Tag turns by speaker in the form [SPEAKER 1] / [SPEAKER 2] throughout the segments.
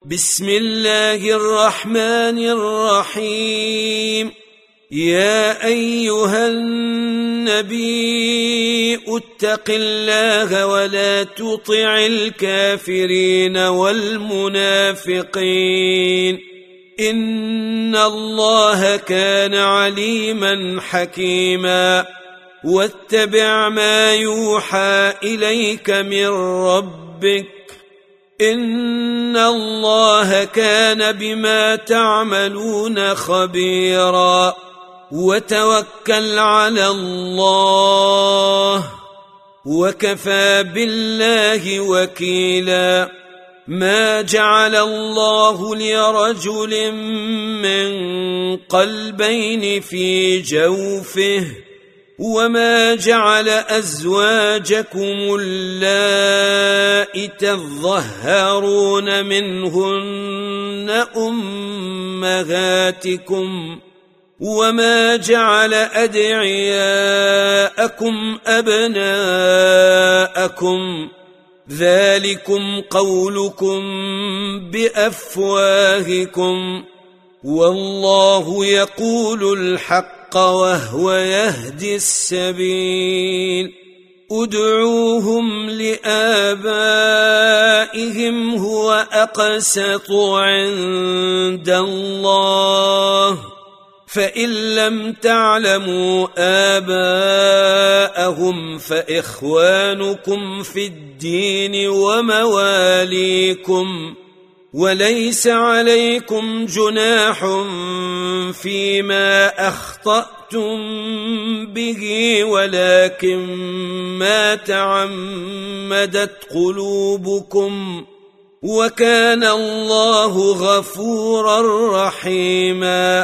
[SPEAKER 1] بسم الله الرحمن الرحيم. يا أيها النبي اتق الله ولا تطع الكافرين والمنافقين إن الله كان عليما حكيما. واتبع ما يوحى إليك من ربك إن الله كان بما تعملون خبيرا. وتوكل على الله وكفى بالله وكيلا. ما جعل الله لرجل من قلبين في جوفه وما جعل أزواجكم اللائي تظهرون منهن أمهاتكم وما جعل أدعياءكم أبناءكم ذلكم قولكم بأفواهكم والله يقول الحق وهو يهدي السبيل. ادعوهم لآبائهم هو أقسط عند الله فإن لم تعلموا آباءهم فإخوانكم في الدين ومواليكم وليس عليكم جناح فيما أخطأتم به ولكن ما تعمدت قلوبكم وكان الله غفورا رحيما.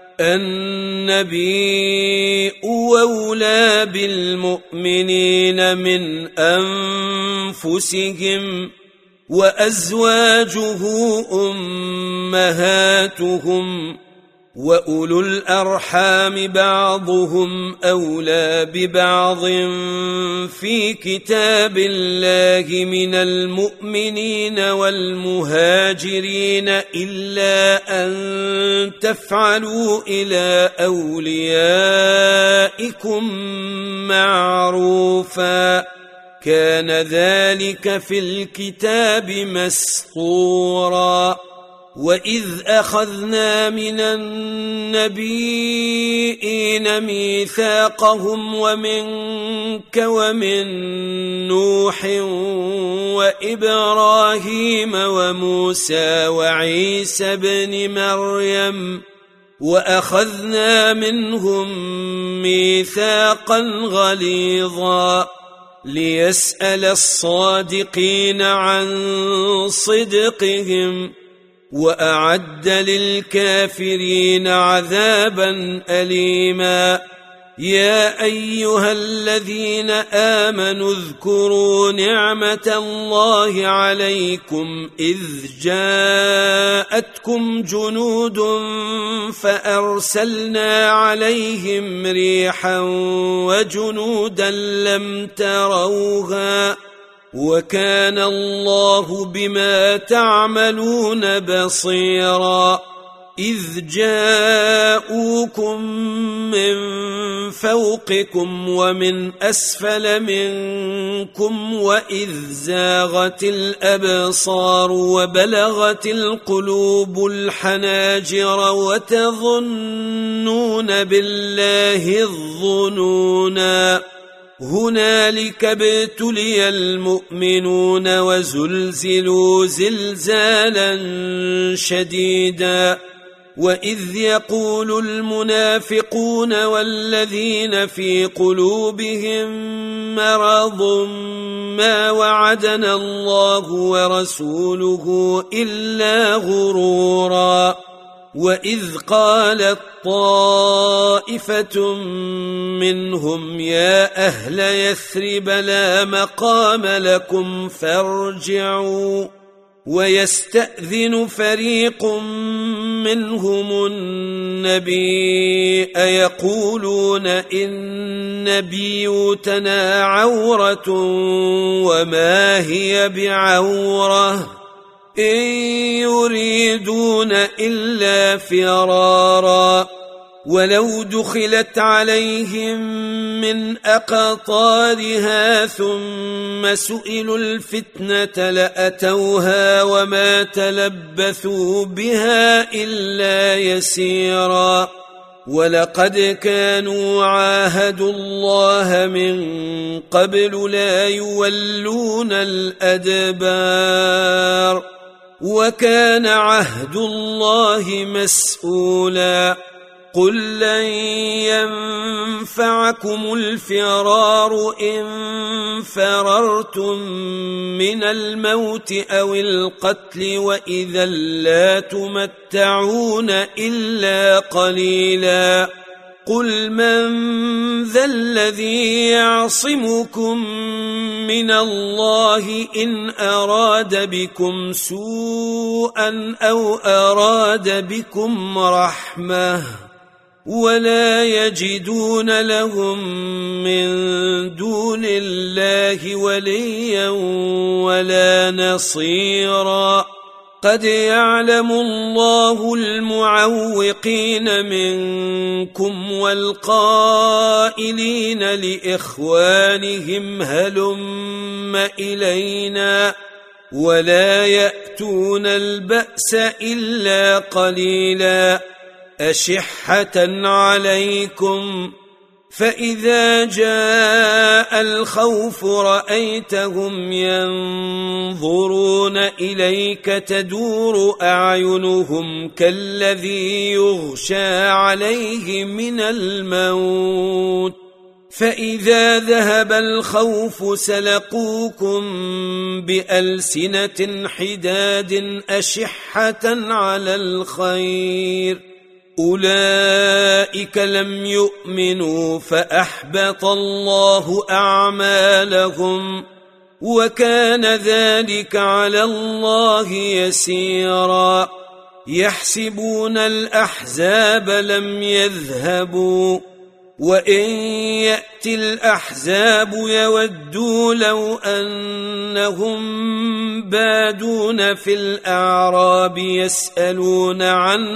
[SPEAKER 1] النبي أولى بالمؤمنين من أنفسهم وأزواجه أمهاتهم وأولو الأرحام بعضهم أولى ببعض في كتاب الله من المؤمنين والمهاجرين إلا أن تفعلوا إلى أوليائكم معروفا كان ذلك في الكتاب مسطورا. وإذ أخذنا من النبيين ميثاقهم ومنك ومن نوح وإبراهيم وموسى وعيسى بن مريم وأخذنا منهم ميثاقا غليظا ليسأل الصادقين عن صدقهم وأعد للكافرين عذابا أليما. يا أيها الذين آمنوا اذكروا نعمة الله عليكم إذ جاءتكم جنود فأرسلنا عليهم ريحا وجنودا لم تروها وكان الله بما تعملون بصيرا. إذ جاءوكم من فوقكم ومن أسفل منكم وإذ زاغت الأبصار وبلغت القلوب الحناجر وتظنون بالله الظنونا. هنالك ابتلي المؤمنون وزلزلوا زلزالا شديدا. وإذ يقول المنافقون والذين في قلوبهم مرض ما وعدنا الله ورسوله إلا غرورا. وإذ قالت طائفة منهم يا أهل يثرب لا مقام لكم فارجعوا ويستأذن فريق منهم النبي يقولون إن بيوتنا عورة وما هي بعورة إن يريدون إلا فرارا ولو دخلت عليهم من أقطارها ثم سئلوا الفتنة لأتوها وما تلبثوا بها إلا يسيرا ولقد كانوا عاهدوا الله من قبل لا يولون الأدبار وكان عهد الله مسؤولا قل لن ينفعكم الفرار إن فررتم من الموت أو القتل وإذا لا تمتعون إلا قليلا قل من ذا الذي يعصمكم من الله إن أراد بكم سوءا أو أراد بكم رحمة ولا يجدون لهم من دون الله وليا ولا نصيرا قد يعلم الله المعوقين منكم والقائلين لإخوانهم هلم إلينا ولا يأتون البأس إلا قليلا أشحة عليكم فإذا جاء الخوف رأيتهم ينظرون إليك تدور أعينهم كالذي يغشى عليه من الموت فإذا ذهب الخوف سلقوكم بألسنة حداد أشحة على الخير أولئك لم يؤمنوا فأحبط الله أعمالهم وكان ذلك على الله يسيرا يحسبون الأحزاب لم يذهبوا وإن يأتي الأحزاب يودوا لو أنهم بادون في الأعراب يسألون عن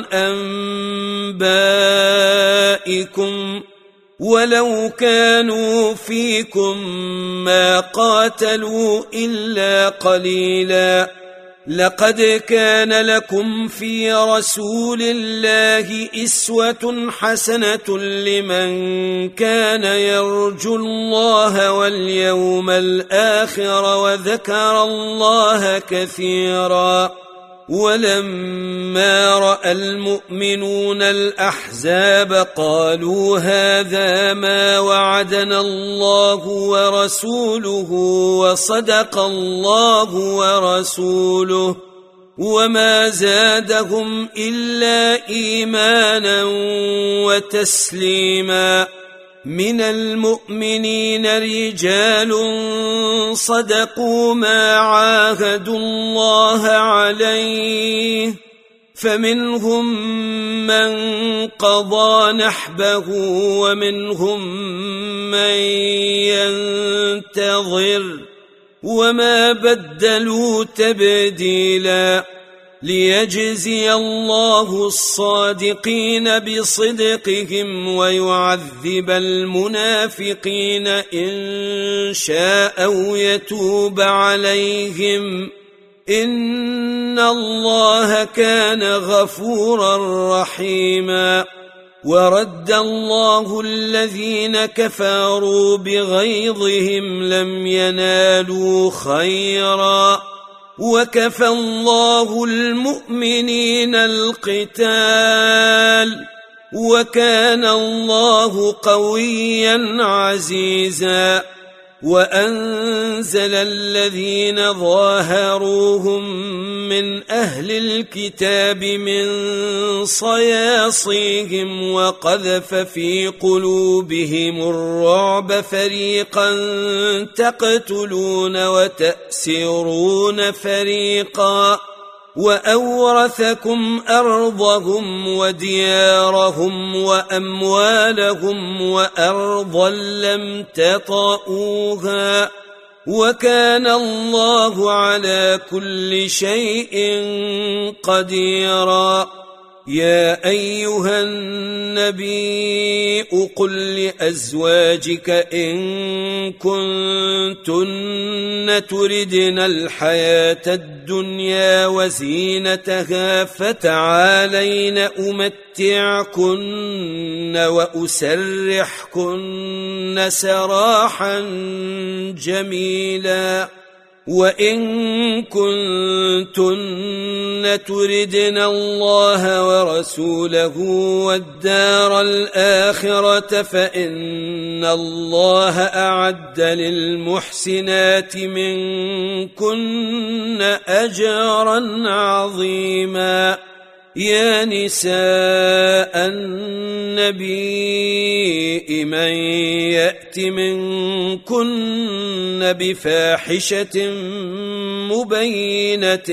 [SPEAKER 1] أنبائكم ولو كانوا فيكم ما قاتلوا إلا قليلا لقد كان لكم في رسول الله أسوة حسنة لمن كان يرجو الله واليوم الآخر وذكر الله كثيرا ولما رأى المؤمنون الأحزاب قالوا هذا ما وعدنا الله ورسوله وصدق الله ورسوله وما زادهم إلا إيمانا وتسليما من المؤمنين رجال صدقوا ما عاهدوا الله عليه فمنهم من قضى نحبه ومنهم من ينتظر وما بدلوا تبديلا ليجزي الله الصادقين بصدقهم ويعذب المنافقين إن شاء أو يتوب عليهم إن الله كان غفورا رحيما ورد الله الذين كفروا بغيظهم لم ينالوا خيرا وكفى الله المؤمنين القتال وكان الله قويا عزيزا وأنزل الذين ظاهروهم من أهل الكتاب من صياصيهم وقذف في قلوبهم الرعب فريقا تقتلون وتأسرون فريقا وأورثكم أرضهم وديارهم وأموالهم وأرضا لم تطئوها وكان الله على كل شيء قديرا. يا أيها النبي قل لأزواجك إن كنتن تردن الحياة الدنيا وزينتها فتعالين أمتعكن وأسرحكن سراحا جميلا. وإن كنتن تردن الله ورسوله والدار الآخرة فإن الله أعد للمحسنات منكن أجرا عظيما. يا نساء النبي من يأت منكن بفاحشة مبينة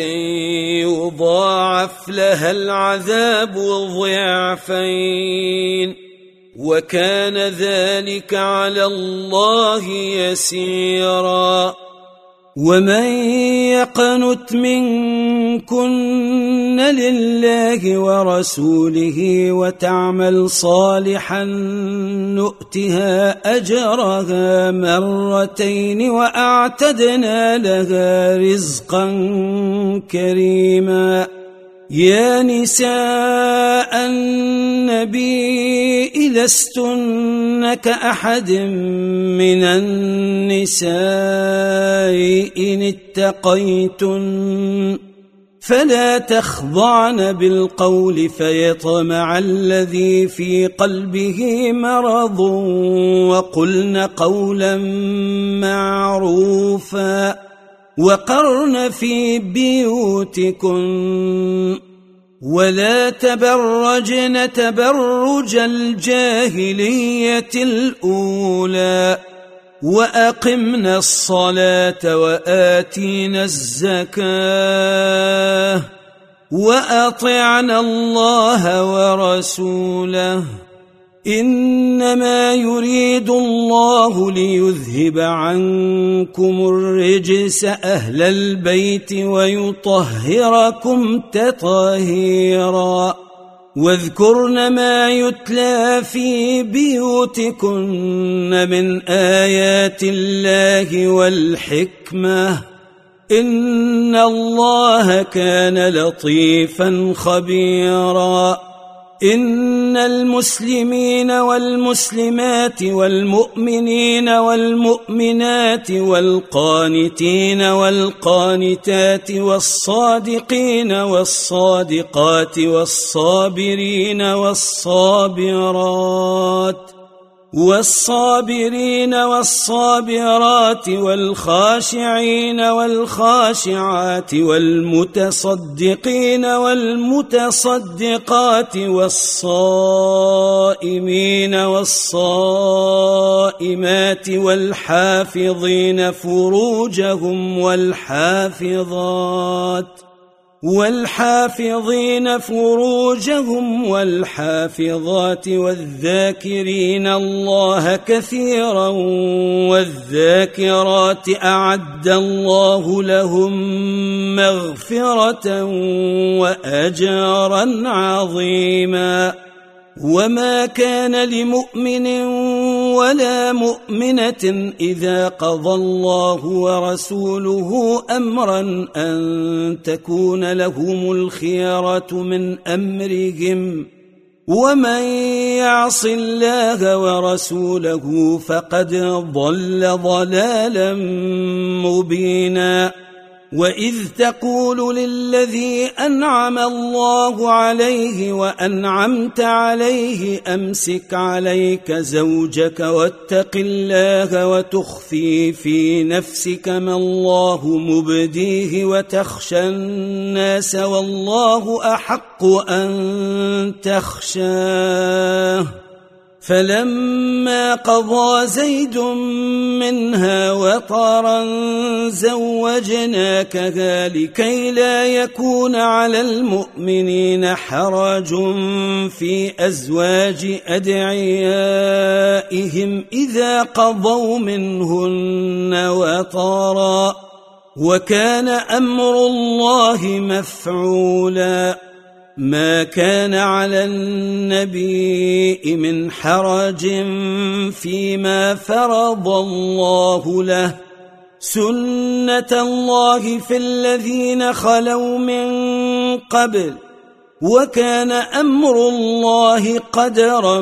[SPEAKER 1] يضاعف لها العذاب ضعفين وكان ذلك على الله يسيرا. ومن يقنت منكن لله ورسوله وتعمل صالحا نؤتها أجرها مرتين وأعتدنا لها رزقا كريما. يا نساء النبي لستن كأحد من النساء إن اتقيتن فلا تخضعن بالقول فيطمع الذي في قلبه مرض وقلن قولا معروفا وقرن في بيوتكن ولا تبرجن تبرج الجاهلية الأولى وأقمنا الصلاة وآتينا الزكاة وأطعنا الله ورسوله إنما يريد الله ليذهب عنكم الرجس أهل البيت ويطهركم تطهيرا. واذكرن ما يتلى في بيوتكن من آيات الله والحكمة إن الله كان لطيفا خبيرا. إن المسلمين والمسلمات والمؤمنين والمؤمنات والقانتين والقانتات والصادقين والصادقات والصابرين والصابرين والصابرات والخاشعين والخاشعات والمتصدقين والمتصدقات والصائمين والصائمات والحافظين فروجهم والحافظين فروجهم والحافظات والذاكرين الله كثيرا والذاكرات أعد الله لهم مغفرة وأجرا عظيما. وما كان لمؤمن ولا مؤمنة إذا قضى الله ورسوله أمرا أن تكون لهم الخيرة من أمرهم ومن يعص الله ورسوله فقد ضل ضلالا مبينا. وإذ تقول للذي أنعم الله عليه وأنعمت عليه أمسك عليك زوجك واتق الله وتخفي في نفسك ما الله مبديه وتخشى الناس والله أحق أن تخشاه فلما قضى زيد منها وطرا زوجناكها لكي لا يكون على المؤمنين حرج في أزواج أدعيائهم إذا قضوا منهن وطرا وكان أمر الله مفعولا ما كان على النبي من حرج فيما فرض الله له سنة الله في الذين خلوا من قبل وكان أمر الله قدرا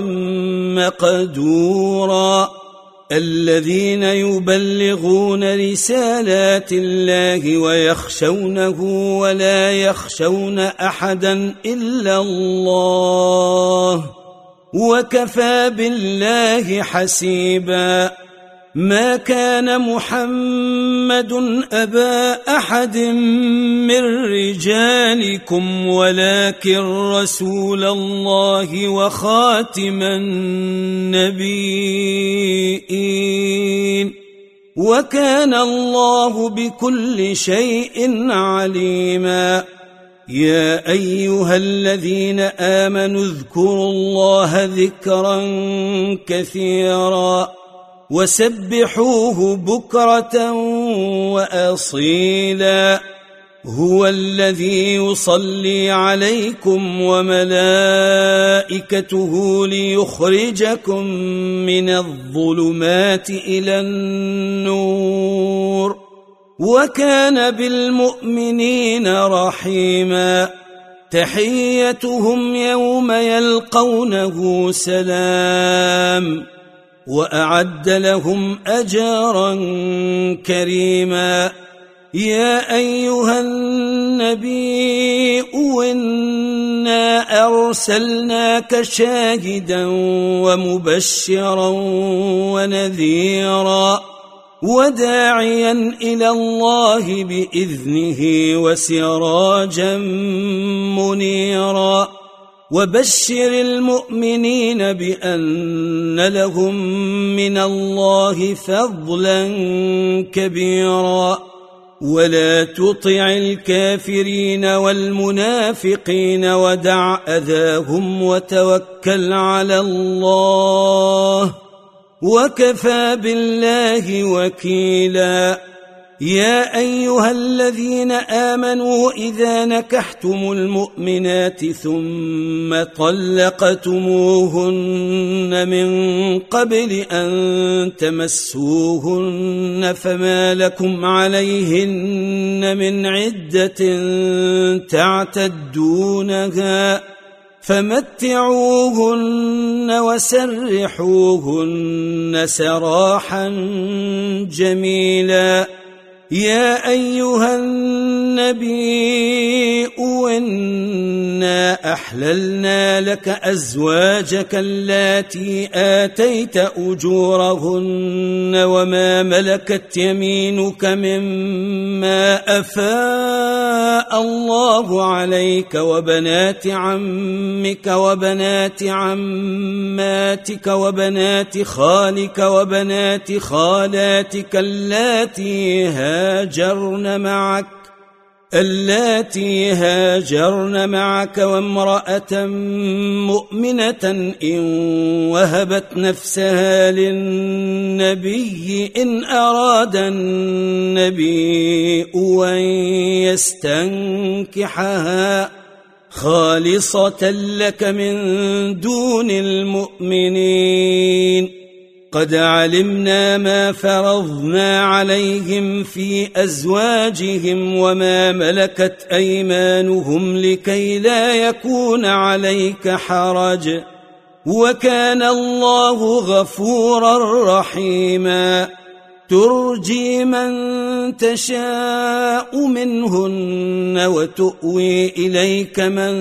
[SPEAKER 1] مقدورا الذين يبلغون رسالات الله ويخشونه ولا يخشون أحدا إلا الله وكفى بالله حسيبا ما كان محمد أبا أحد من رجالكم ولكن رسول الله وخاتم النبيين وكان الله بكل شيء عليما يا أيها الذين آمنوا اذكروا الله ذكرا كثيرا وسبحوه بكرة وأصيلا هو الذي يصلي عليكم وملائكته ليخرجكم من الظلمات إلى النور وكان بالمؤمنين رحيما تحيتهم يوم يلقونه سلام وأعد لهم أجرا كريما يا أيها النبي إنا أرسلناك شاهدا ومبشرا ونذيرا وداعيا إلى الله بإذنه وسراجا منيرا وبشر المؤمنين بأن لهم من الله فضلا كبيرا ولا تطع الكافرين والمنافقين ودع أذاهم وتوكل على الله وكفى بالله وكيلا يا أيها الذين آمنوا إذا نكحتم المؤمنات ثم طلقتموهن من قبل أن تمسوهن فما لكم عليهن من عدة تعتدونها فمتعوهن وسرحوهن سراحا جميلا يا أيها النبي إنا أحللنا لك أزواجك اللاتي آتيت أجورهن وما ملكت يمينك مما أفاء الله عليك وبنات عمك وبنات عماتك وبنات خالك وبنات خالاتك اللاتي هاجرن معك وامرأة مؤمنة إن وهبت نفسها للنبي إن أراد النبي أن يستنكحها خالصة لك من دون المؤمنين قد علمنا ما فرضنا عليهم في أزواجهم وما ملكت أيمانهم لكي لا يكون عليك حرج وكان الله غفورا رحيما ترجي من تشاء منهن وتؤوي إليك من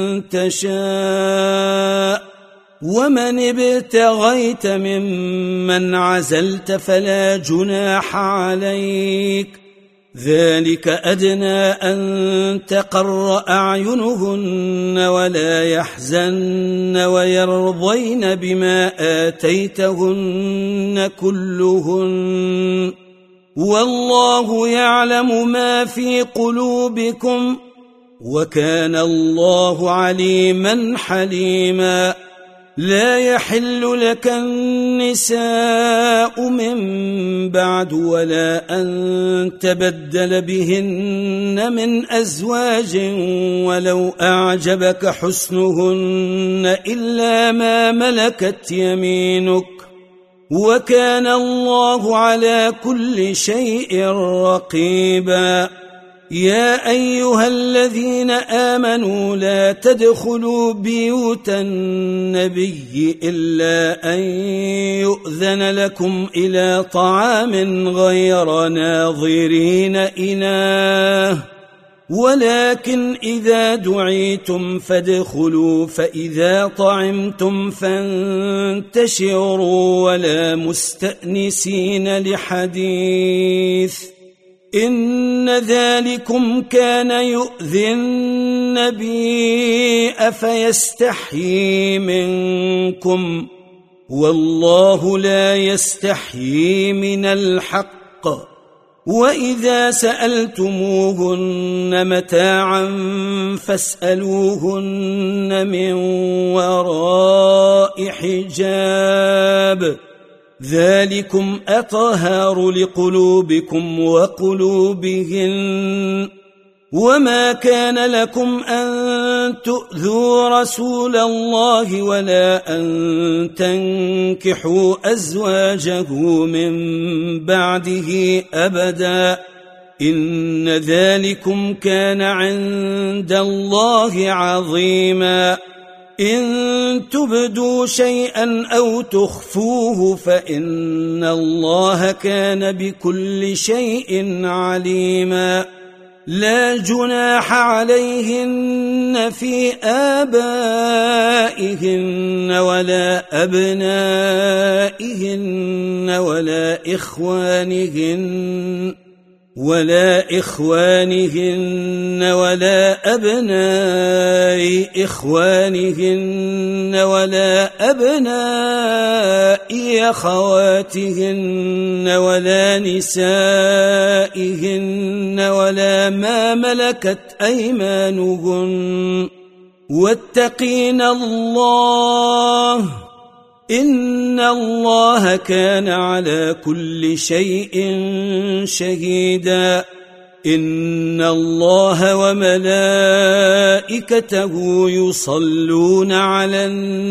[SPEAKER 1] تشاء ومن ابتغيت ممن عزلت فلا جناح عليك ذلك أدنى أن تقر أعينهن ولا يحزن ويرضين بما آتيتهن كلهن والله يعلم ما في قلوبكم وكان الله عليما حليما لا يحل لك النساء من بعد ولا أن تبدل بهن من أزواج ولو أعجبك حسنهن إلا ما ملكت يمينك وكان الله على كل شيء رقيبا يا أيها الذين آمنوا لا تدخلوا بيوت النبي إلا أن يؤذن لكم إلى طعام غير ناظرين إناه ولكن إذا دعيتم فادخلوا فإذا طعمتم فانتشروا ولا مستأنسين لحديث إن ذلكم كان يؤذي النبي أفيستحيي منكم والله لا يستحيي من الحق وإذا سألتموهن متاعا فاسألوهن من وراء حجاب ذلكم أطهر لقلوبكم وقلوبهن وما كان لكم أن تؤذوا رسول الله ولا أن تنكحوا أزواجه من بعده أبدا إن ذلكم كان عند الله عظيما إن تبدوا شيئا أو تخفوه فإن الله كان بكل شيء عليما لا جناح عليهن في آبائهن ولا أبنائهن ولا إخوانهن ولا أبناء إخوانهن ولا أبناء أخواتهن ولا نسائهن ولا ما ملكت أيمانهن واتقين الله إن الله كان على كل شيء شهيدا إن الله وملائكته يصلون على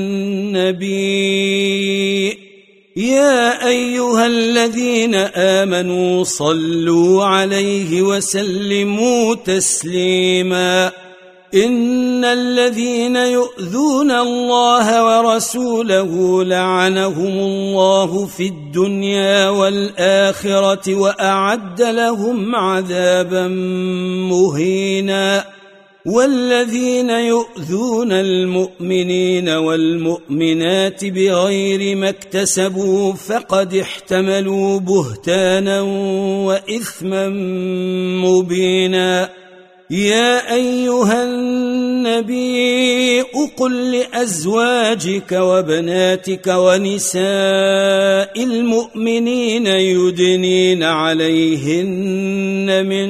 [SPEAKER 1] النبي يا أيها الذين آمنوا صلوا عليه وسلموا تسليما إن الذين يؤذون الله ورسوله لعنهم الله في الدنيا والآخرة وأعد لهم عذابا مهينا والذين يؤذون المؤمنين والمؤمنات بغير ما اكتسبوا فقد احتملوا بهتانا وإثما مبينا يا أيها النبي قل لأزواجك وبناتك ونساء المؤمنين يدنين عليهن من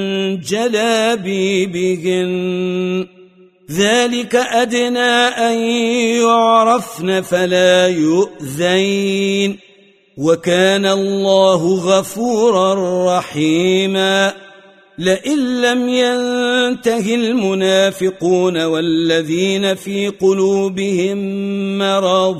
[SPEAKER 1] جلابيبهن ذلك أدنى أن يعرفن فلا يؤذين وكان الله غفورا رحيما لئن لم ينته المنافقون والذين في قلوبهم مرض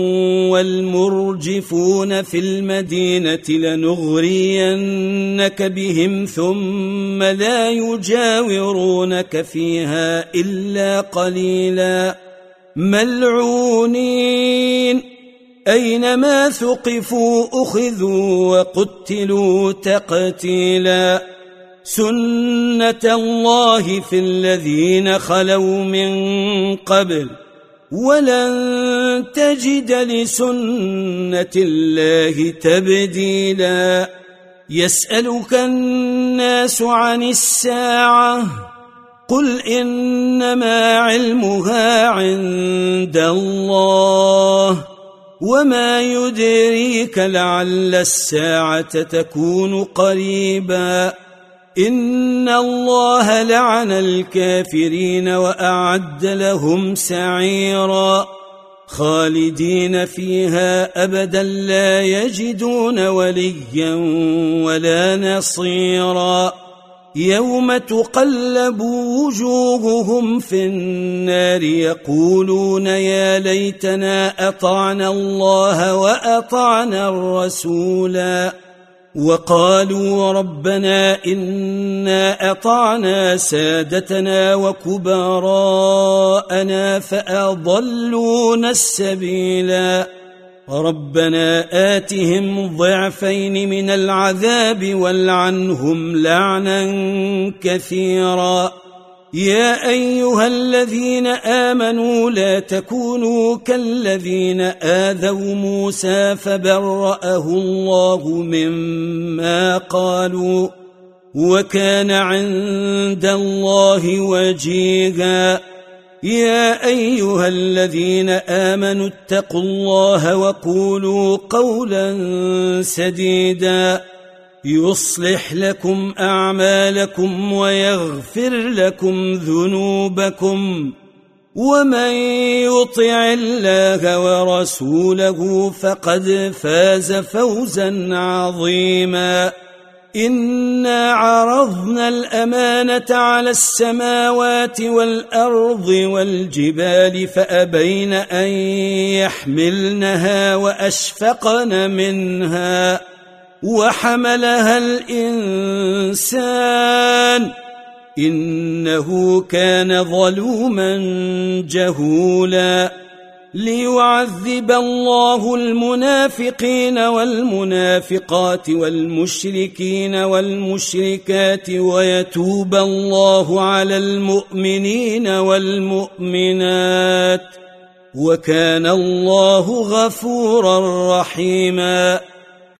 [SPEAKER 1] والمرجفون في المدينة لنغرينك بهم ثم لا يجاورونك فيها إلا قليلا ملعونين أينما ثقفوا أخذوا وقتلوا تقتيلا سنة الله في الذين خلوا من قبل ولن تجد لسنة الله تبديلا يسألك الناس عن الساعة قل إنما علمها عند الله وما يدريك لعل الساعة تكون قريبا إن الله لعن الكافرين وأعد لهم سعيرا خالدين فيها أبدا لا يجدون وليا ولا نصيرا يوم تقلب وجوههم في النار يقولون يا ليتنا أطعنا الله وأطعنا الرسولا وقالوا ربنا إنا أطعنا سادتنا وكبراءنا فأضلونا السبيلا ربنا آتهم ضعفين من العذاب والعنهم لعنا كثيرا يا أيها الذين آمنوا لا تكونوا كالذين آذوا موسى فبرأه الله مما قالوا وكان عند الله وجيها يا أيها الذين آمنوا اتقوا الله وقولوا قولا سديدا يصلح لكم أعمالكم ويغفر لكم ذنوبكم ومن يطع الله ورسوله فقد فاز فوزا عظيما إنا عرضنا الأمانة على السماوات والأرض والجبال فأبين أن يحملنها وأشفقن منها وحملها الإنسان إنه كان ظلوما جهولا ليعذب الله المنافقين والمنافقات والمشركين والمشركات ويتوب الله على المؤمنين والمؤمنات وكان الله غفورا رحيما